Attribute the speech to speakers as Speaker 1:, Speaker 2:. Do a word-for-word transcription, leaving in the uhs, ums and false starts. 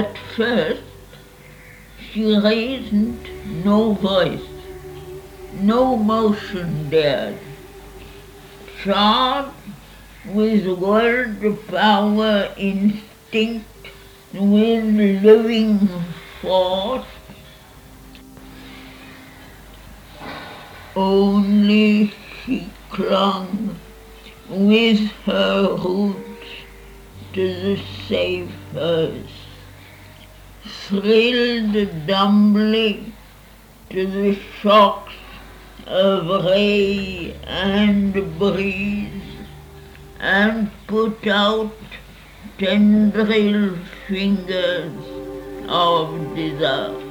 Speaker 1: At first she raised no voice, no motion dared. Charged with world power instinct, with living force, only she clung with her roots to the safe earth, thrilled dumbly to the shocks of ray and breeze, and put out tendril fingers of desire.